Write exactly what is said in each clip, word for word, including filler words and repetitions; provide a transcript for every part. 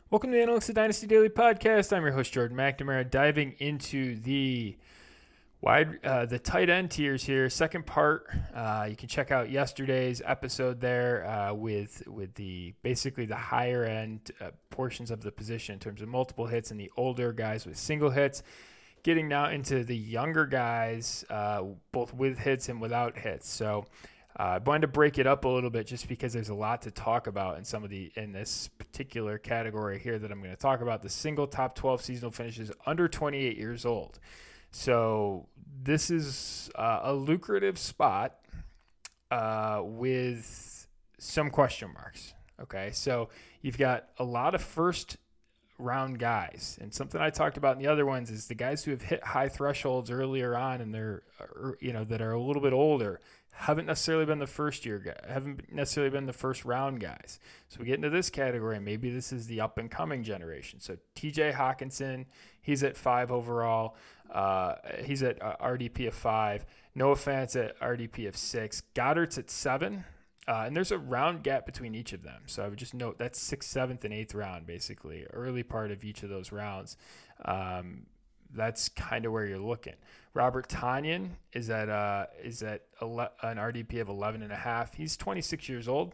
Welcome to the Analytics of Dynasty Daily Podcast. I'm your host, Jordan McNamara, diving into the wide, uh, the tight end tiers here. Second part, uh, you can check out yesterday's episode there uh, with with the basically the higher end uh, portions of the position in terms of multiple hits and the older guys with single hits. Getting now into the younger guys, uh, both with hits and without hits. So. Uh, I wanted to break it up a little bit just because there's a lot to talk about in some of the in this particular category here that I'm going to talk about. The single top twelve seasonal finishes under twenty-eight years old. So this is uh, a lucrative spot uh, with some question marks. Okay, so you've got a lot of first round guys, and something I talked about in the other ones is the guys who have hit high thresholds earlier on and they're you know that are a little bit older. Haven't necessarily been the first year guy, haven't necessarily been the first round guys. So we get into this category. Maybe this is the up and coming generation. So T J Hockenson, he's at five overall. Uh, he's at uh, R D P of five. Noah Fant's at R D P of six. Goddard's at seven. Uh, and there's a round gap between each of them. So I would just note that's sixth, seventh, and eighth round, basically, early part of each of those rounds. Um, that's kind of where you're looking. Robert Tonyan is at uh, is at ele- an R D P of eleven and a half. He's twenty-six years old,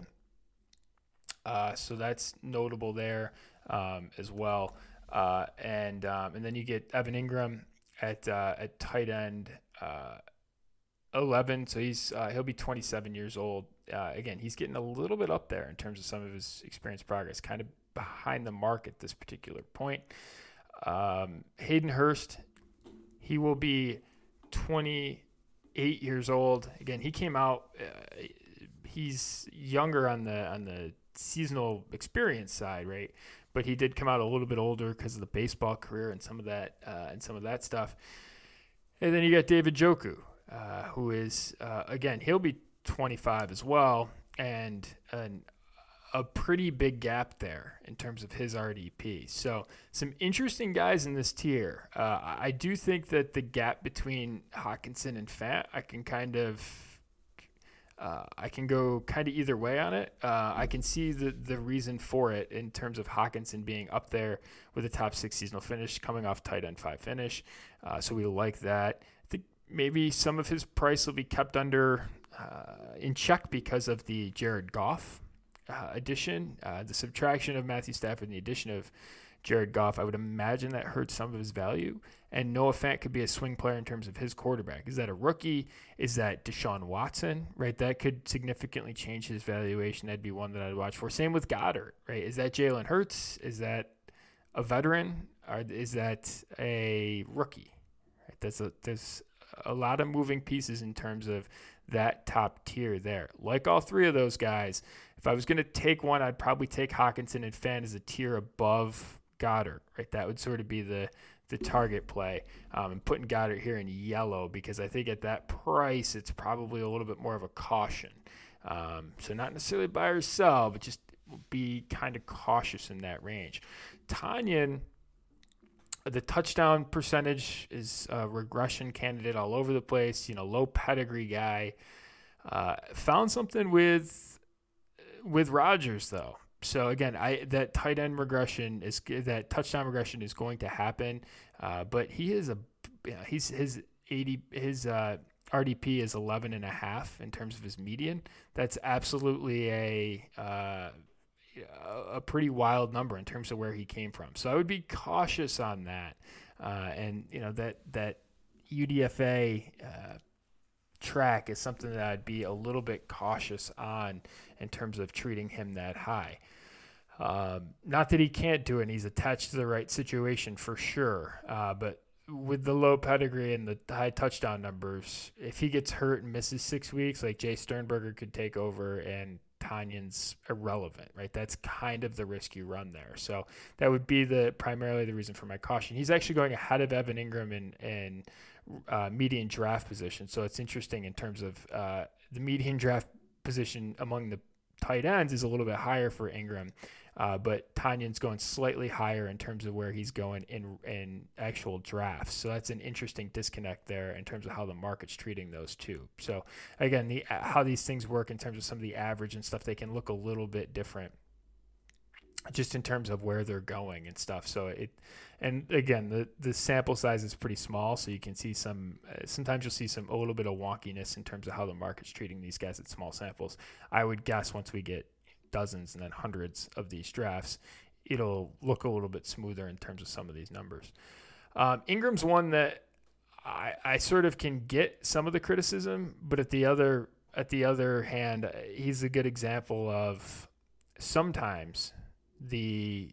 uh, so that's notable there um, as well. Uh, and um, and then you get Evan Ingram at uh, at tight end uh, eleven. So he's uh, he'll be twenty-seven years old. Uh, again, he's getting a little bit up there in terms of some of his experience progress, kind of behind the mark at this particular point. Um, Hayden Hurst, he will be twenty-eight years old. Again, he came out. Uh, he's younger on the on the seasonal experience side, right? But he did come out a little bit older because of the baseball career and some of that uh, and some of that stuff. And then you got David Njoku, uh, who is uh, again he'll be twenty-five as well, and an a pretty big gap there in terms of his R D P. So some interesting guys in this tier. Uh, I do think that the gap between Hockenson and Fant, I can kind of, uh, I can go kind of either way on it. Uh, I can see the, the reason for it in terms of Hockenson being up there with a top six seasonal finish, coming off tight end five finish. Uh, so we like that. I think maybe some of his price will be kept under uh, in check because of the Jared Goff Uh, addition, uh, the subtraction of Matthew Stafford and the addition of Jared Goff, I would imagine that hurts some of his value. And Noah Fant could be a swing player in terms of his quarterback. Is that a rookie? Is that Deshaun Watson? Right, that could significantly change his valuation. That'd be one that I'd watch for. Same with Goddard. Right, is that Jalen Hurts? Is that a veteran? Or is that a rookie? Right, there's a there's a lot of moving pieces in terms of that top tier there. Like all three of those guys, if I was going to take one, I'd probably take Hockenson and Fant as a tier above Goddard, right? That would sort of be the the target play. Um, and putting Goddard here in yellow because I think at that price, it's probably a little bit more of a caution. Um, so not necessarily buy or sell, but just be kind of cautious in that range. Tonyan, the touchdown percentage is a regression candidate all over the place. You know, low pedigree guy. Uh, found something with with Rodgers though. So again, I that tight end regression is that touchdown regression is going to happen. Uh, but he is a he's his eighty his uh, R D P is eleven and a half in terms of his median. That's absolutely a uh, a pretty wild number in terms of where he came from. So I would be cautious on that. Uh, and, you know, that, that U D F A uh, track is something that I'd be a little bit cautious on in terms of treating him that high. Um, not that he can't do it, and he's attached to the right situation for sure. Uh, but with the low pedigree and the high touchdown numbers, if he gets hurt and misses six weeks, like Jay Sternberger could take over and Tonyan's irrelevant, right? That's kind of the risk you run there. So that would be the primarily the reason for my caution. He's actually going ahead of Evan Ingram in, in uh, median draft position. So it's interesting in terms of uh, the median draft position among the tight ends is a little bit higher for Ingram. Uh, but Tonyan's going slightly higher in terms of where he's going in in actual drafts. So that's an interesting disconnect there in terms of how the market's treating those two. So again, the how these things work in terms of some of the average and stuff, they can look a little bit different just in terms of where they're going and stuff. So it, and again, the, the sample size is pretty small, so you can see some, uh, sometimes you'll see some, a little bit of wonkiness in terms of how the market's treating these guys at small samples. I would guess once we get dozens and then hundreds of these drafts, it'll look a little bit smoother in terms of some of these numbers. Um, Ingram's one that I, I sort of can get some of the criticism, but at the other, at the other hand, he's a good example of sometimes the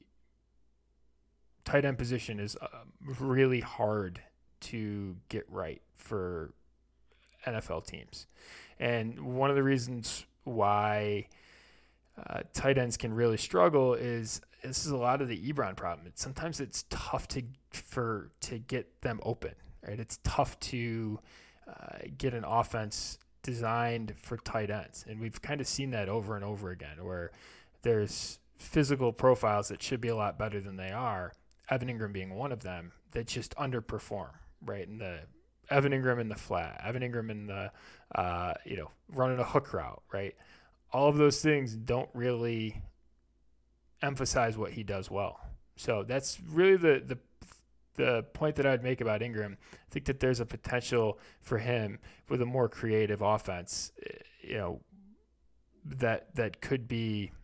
tight end position is uh, really hard to get right for N F L teams. And one of the reasons why uh, tight ends can really struggle is this is a lot of the Ebron problem. It's, sometimes it's tough to for to get them open, right? It's tough to uh, get an offense designed for tight ends. And we've kind of seen that over and over again where there's physical profiles that should be a lot better than they are, Evan Ingram being one of them, that just underperform, right? In the Evan Ingram in the flat, Evan Ingram in the, uh, you know, running a hook route, right? All of those things don't really emphasize what he does well. So that's really the, the, the point that I'd make about Ingram. I think that there's a potential for him with a more creative offense, you know, that, that could be,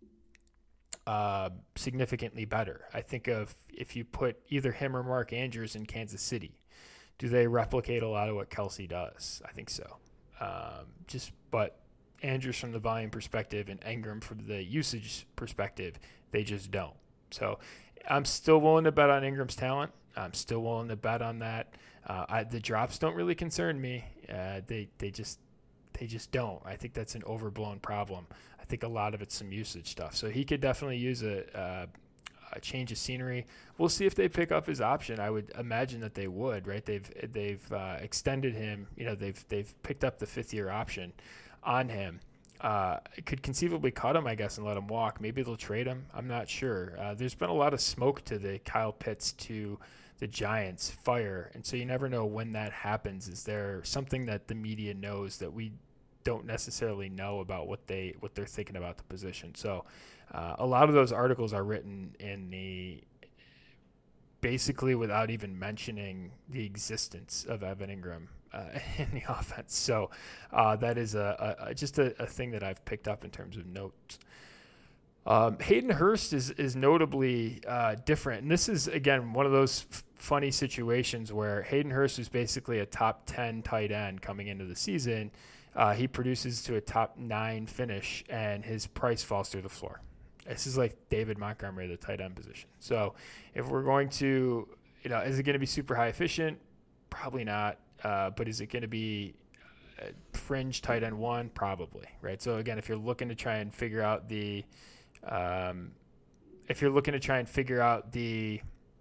Uh, significantly better. I think of if you put either him or Mark Andrews in Kansas City, do they replicate a lot of what Kelce does? I think so. Um, just, but Andrews from the volume perspective and Ingram from the usage perspective, they just don't. So I'm still willing to bet on Ingram's talent. I'm still willing to bet on that. Uh, I, the drops don't really concern me. Uh, they they just they just don't. I think that's an overblown problem. I think a lot of it's some usage stuff. So he could definitely use a, uh, a change of scenery. We'll see if they pick up his option. I would imagine that they would, right? They've they've uh, extended him. You know, they've they've picked up the fifth year option on him. Uh, could conceivably cut him, I guess, and let him walk. Maybe they'll trade him. I'm not sure. Uh, there's been a lot of smoke to the Kyle Pitts to the Giants fire, and so you never know when that happens. Is there something that the media knows that we don't necessarily know about what they what they're thinking about the position? So uh, a lot of those articles are written in the basically without even mentioning the existence of Evan Ingram uh, in the offense. So uh, that is a, a just a, a thing that I've picked up in terms of notes. Um, Hayden Hurst is is notably uh, different, and this is again one of those f- funny situations where Hayden Hurst was basically a top ten tight end coming into the season. Uh, he produces to a top nine finish, and his price falls through the floor. This is like David Montgomery, the tight end position. So if we're going to, you know, is it going to be super high efficient? Probably not. Uh, but is it going to be a fringe tight end one? Probably, right? So again, if you're looking to try and figure out the, um, if you're looking to try and figure out the,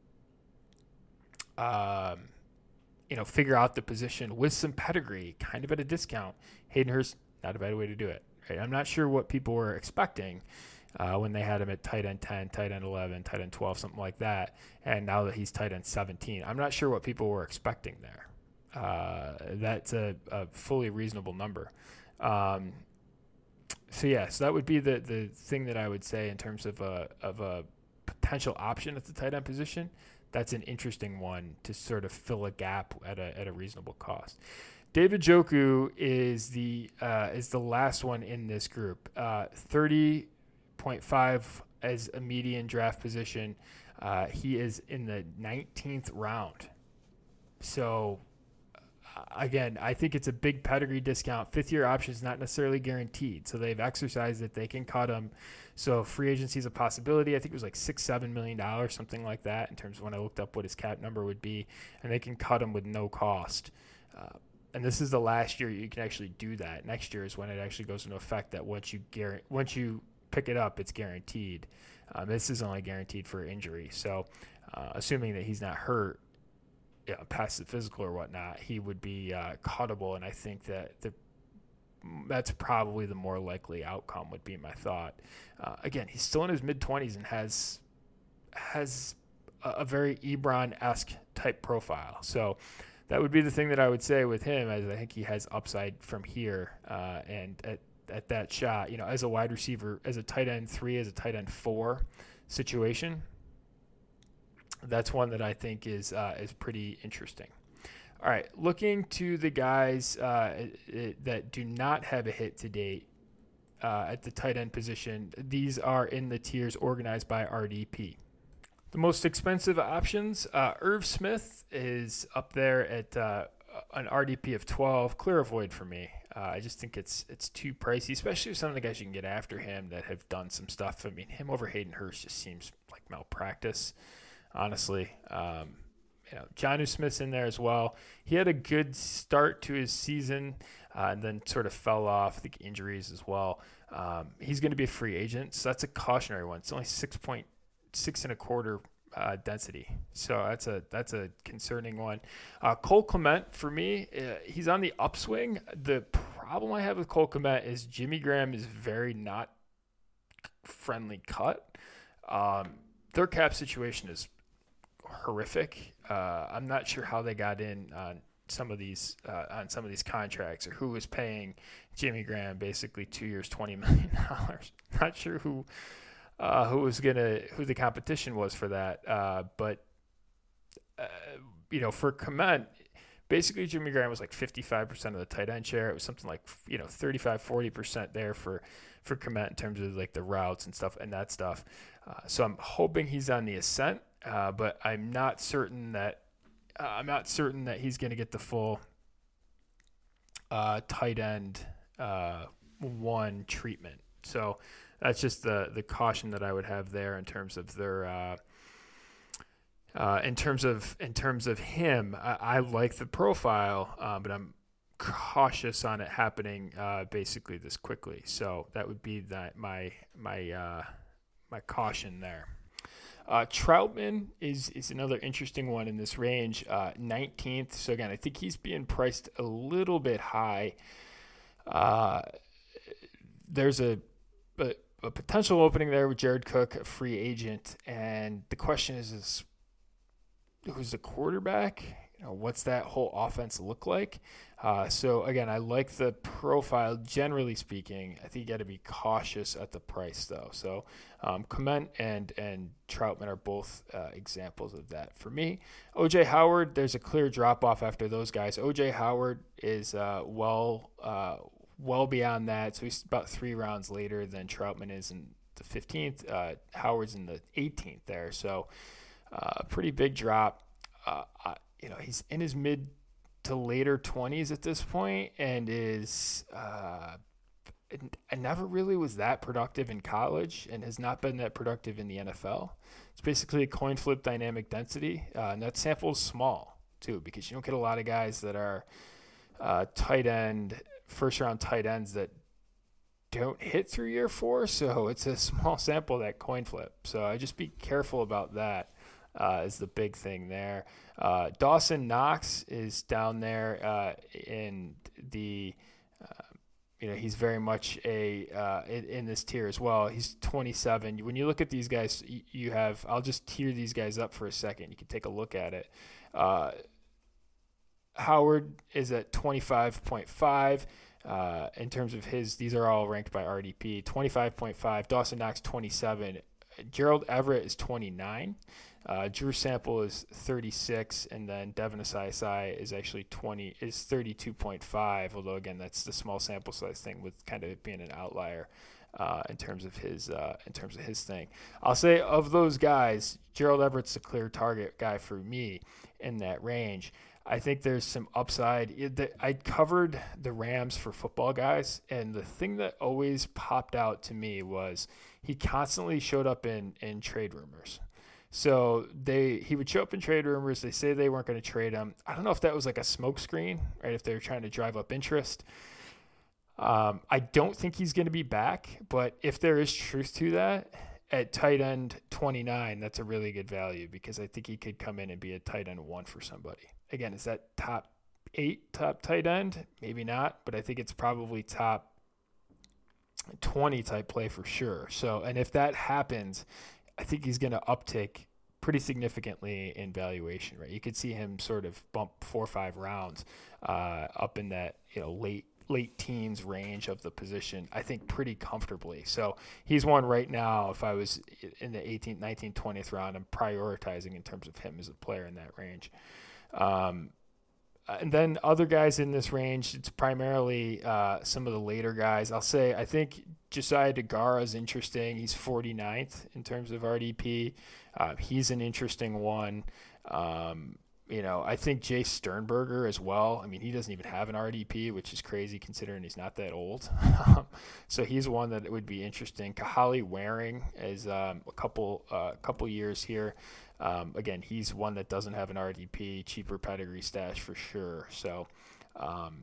um, you know, figure out the position with some pedigree, kind of at a discount, Hayden Hurst, not a bad way to do it. Right? I'm not sure what people were expecting uh, when they had him at tight end ten, tight end eleven, tight end twelve, something like that. And now that he's tight end seventeen, I'm not sure what people were expecting there. Uh, that's a, a fully reasonable number. Um, so yeah, so that would be the, the thing that I would say in terms of a, of a potential option at the tight end position. That's an interesting one to sort of fill a gap at a at a reasonable cost. David Njoku is the uh, is the last one in this group. Uh, thirty point five as a median draft position. Uh, he is in the nineteenth round. So again, I think it's a big pedigree discount. Fifth year option is not necessarily guaranteed. So they've exercised that they can cut him. So free agency is a possibility. I think it was like six, seven million dollars, something like that in terms of when I looked up what his cap number would be, and they can cut him with no cost. Uh, and this is the last year you can actually do that. Next year is when it actually goes into effect that once you guarantee, once you pick it up, it's guaranteed. Um, this is only guaranteed for injury. So uh, assuming that he's not hurt, you know, past the physical or whatnot, he would be uh, cuttable. And I think that the that's probably the more likely outcome would be my thought. Uh, again, he's still in his mid-twenties and has has a, a very Ebron-esque type profile. So that would be the thing that I would say with him, as I think he has upside from here. Uh, and at, at that shot, you know, as a wide receiver, as a tight end three, as a tight end four, situation. That's one that I think is uh, is pretty interesting. All right, looking to the guys uh, it, it, that do not have a hit to date uh, at the tight end position. These are in the tiers organized by R D P. The most expensive options, uh, Irv Smith is up there at uh, an R D P of twelve. Clear avoid for me. Uh, I just think it's it's too pricey, especially with some of the guys you can get after him that have done some stuff. I mean, him over Hayden Hurst just seems like malpractice, honestly. Um, you know, Jonnu Smith's in there as well. He had a good start to his season uh, and then sort of fell off. I think injuries as well. Um, he's going to be a free agent, so that's a cautionary one. It's only six point six and a quarter uh, density, so that's a that's a concerning one. Uh, Cole Clement for me, uh, he's on the upswing. The problem I have with Cole Clement is Jimmy Graham is very not friendly cut. Um, their cap situation is horrific. Uh, I'm not sure how they got in on some of these uh, on some of these contracts, or who was paying Jimmy Graham basically two years, twenty million dollars. Not sure who. Uh, who was gonna, who the competition was for that? Uh, but uh, you know, for Clement, basically Jimmy Graham was like fifty-five percent of the tight end share. It was something like you know thirty-five, forty percent there for for Clement in terms of like the routes and stuff and that stuff. Uh, so I'm hoping he's on the ascent, uh, but I'm not certain that uh, I'm not certain that he's gonna get the full uh, tight end uh, one treatment. So. That's just the the caution that I would have there in terms of their uh, uh, in terms of in terms of him. I, I like the profile, uh, but I'm cautious on it happening uh, basically this quickly. So that would be that my my uh, my caution there. Uh, Troutman is is another interesting one in this range, uh, nineteenth. So again, I think he's being priced a little bit high. Uh, there's a but. a potential opening there with Jared Cook, a free agent, and the question is, is who's the quarterback? You know, what's that whole offense look like? Uh, so again, I like the profile generally speaking. I think you got to be cautious at the price though. So um, Clement and and Troutman are both uh, examples of that for me. O J Howard, there's a clear drop off after those guys. O J Howard is uh, well. Uh, well beyond that. So he's about three rounds later than Troutman is in the fifteenth. Uh, Howard's in the eighteenth there. So uh, pretty big drop. Uh, uh, you know, he's in his mid to later twenties at this point and is uh, and never really was that productive in college and has not been that productive in the N F L. It's basically a coin flip dynamic density. Uh, and that sample is small too, because you don't get a lot of guys that are uh, tight end first round tight ends that don't hit through year four. So it's a small sample, that coin flip. So I just be careful about that uh, is the big thing there. Uh, Dawson Knox is down there uh, in the, uh, you know, he's very much a, uh, in, in this tier as well. He's twenty-seven. When you look at these guys, you, you have, I'll just tier these guys up for a second. You can take a look at it. Uh, Howard is at twenty-five point five uh, in terms of his. These are all ranked by R D P. twenty-five point five. Dawson Knox twenty-seven. Gerald Everett is twenty-nine. Uh, Drew Sample is thirty-six, and then Devin Asai is actually twenty is thirty-two point five. Although again, that's the small sample size thing with kind of being an outlier uh, in terms of his uh, in terms of his thing. I'll say of those guys, Gerald Everett's a clear target guy for me in that range. I think there's some upside. I covered the Rams for football guys, and the thing that always popped out to me was he constantly showed up in, in trade rumors. So they he would show up in trade rumors. They say they weren't going to trade him. I don't know if that was like a smokescreen, right? If they were trying to drive up interest. Um, I don't think he's going to be back, but if there is truth to that, at tight end twenty-nine, that's a really good value because I think he could come in and be a tight end one for somebody. Again, is that top eight, top tight end? Maybe not, but I think it's probably top twenty type play for sure. So, and if that happens, I think he's going to uptick pretty significantly in valuation, right? You could see him sort of bump four or five rounds uh, up in that, you know, late late teens range of the position, I think pretty comfortably. So he's one right now. If I was in the eighteenth, nineteenth, twentieth round, I'm prioritizing in terms of him as a player in that range. Um, and then other guys in this range, it's primarily uh, some of the later guys. I'll say I think Josiah DeGara is interesting. He's forty-ninth in terms of R D P. Uh, he's an interesting one. Um, You know, I think Jay Sternberger as well. I mean, he doesn't even have an R D P, which is crazy considering he's not that old. So he's one that would be interesting. Kahali Waring is um, a couple uh, couple years here. Um, again, he's one that doesn't have an R D P, cheaper pedigree stash for sure. So, um,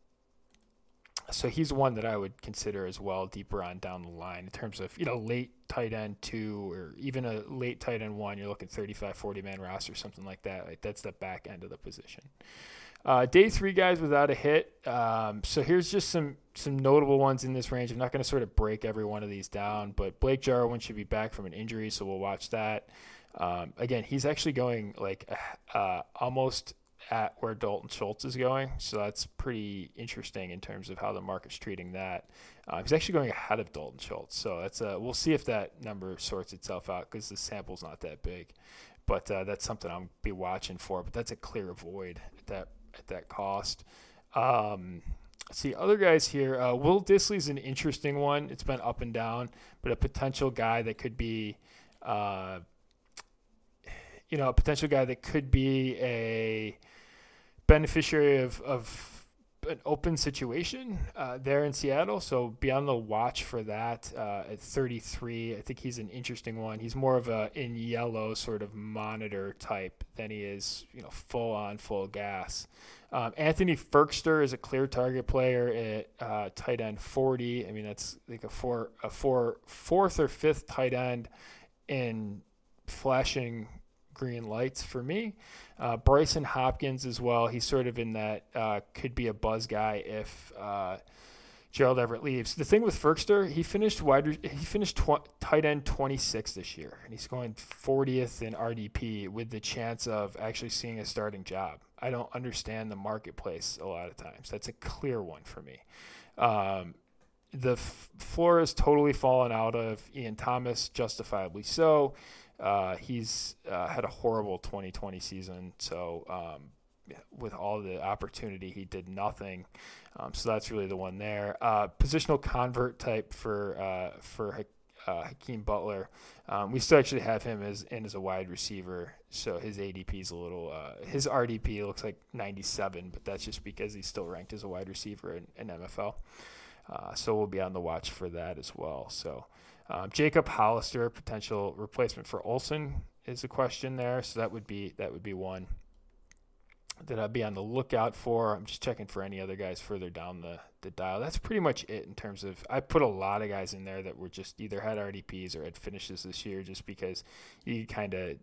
so he's one that I would consider as well deeper on down the line in terms of, you know, late tight end two or even a late tight end one. You're looking thirty-five, forty man roster, something like that. Like that's the back end of the position. Uh, day three guys without a hit. Um, so here's just some some notable ones in this range. I'm not going to sort of break every one of these down, but Blake Jarwin should be back from an injury, so we'll watch that. Um, again, he's actually going like uh, almost at where Dalton Schultz is going, so that's pretty interesting in terms of how the market's treating that. Uh, he's actually going ahead of Dalton Schultz, so that's uh, we'll see if that number sorts itself out because the sample's not that big, but uh, that's something I'll be watching for. But that's a clear avoid at that at that cost. Um, let's see other guys here. Uh, Will Dissly's an interesting one. It's been up and down, but a potential guy that could be. Uh, you know, a potential guy that could be a beneficiary of, of an open situation uh, there in Seattle. So be on the watch for that uh, at thirty-three. I think he's an interesting one. He's more of a in yellow sort of monitor type than he is, you know, full on full gas. Um, Anthony Ferkster is a clear target player at uh, tight end forty. I mean, that's like a four, a four, fourth or fifth tight end in flashing green lights for me. Uh, Bryson Hopkins as well. He's sort of in that uh, could be a buzz guy if uh, Gerald Everett leaves. The thing with Ferkster, he finished wide. He finished tw- tight end twenty-six this year, and he's going fortieth in R D P with the chance of actually seeing a starting job. I don't understand the marketplace a lot of times. That's a clear one for me. Um, the f- floor has totally fallen out of Ian Thomas, justifiably so. Uh, he's uh, had a horrible twenty twenty season, so um, with all the opportunity, he did nothing. Um, so that's really the one there. Uh, positional convert type for uh, for uh, Hakeem Butler. Um, we still actually have him as in as a wide receiver, so his A D P is a little. Uh, his R D P looks like ninety-seven, but that's just because he's still ranked as a wide receiver in, in M F L. Uh, so we'll be on the watch for that as well. So. Um, Jacob Hollister, potential replacement for Olsen, is a question there. So that would be that would be one that I'd be on the lookout for. I'm just checking for any other guys further down the, the dial. That's pretty much it in terms of I put a lot of guys in there that were just either had R D Ps or had finishes this year, just because you kind of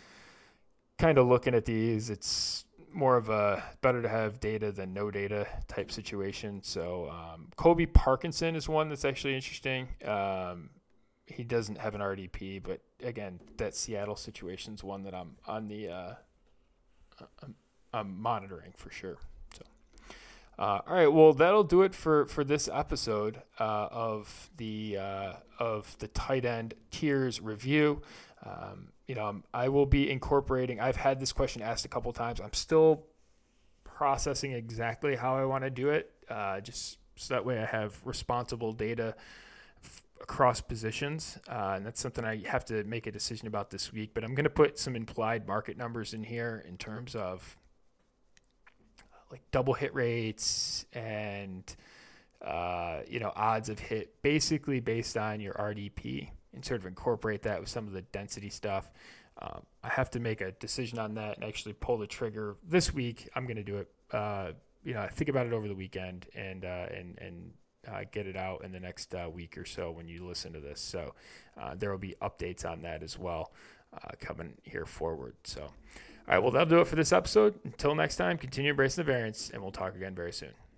kind of looking at these, it's more of a better to have data than no data type situation. So um, Kobe Parkinson is one that's actually interesting. Um, He doesn't have an R D P, but again, that Seattle situation is one that I'm on the uh, I'm, I'm monitoring for sure. So, uh, all right, well, that'll do it for, for this episode uh, of the uh, of the tight end tiers review. Um, you know, I will be incorporating. I've had this question asked a couple times. I'm still processing exactly how I want to do it, uh, just so that way I have responsible data across positions, uh, and that's something I have to make a decision about this week. But I'm going to put some implied market numbers in here in terms of like double hit rates and uh, you know odds of hit, basically based on your R D P, and sort of incorporate that with some of the density stuff. Um, I have to make a decision on that and actually pull the trigger this week. I'm going to do it. Uh, you know, think about it over the weekend and uh, and and. Uh, get it out in the next uh, week or so when you listen to this. So uh, there will be updates on that as well uh, coming here forward. So, all right, well, that'll do it for this episode. Until next time, continue embracing the variance, and we'll talk again very soon.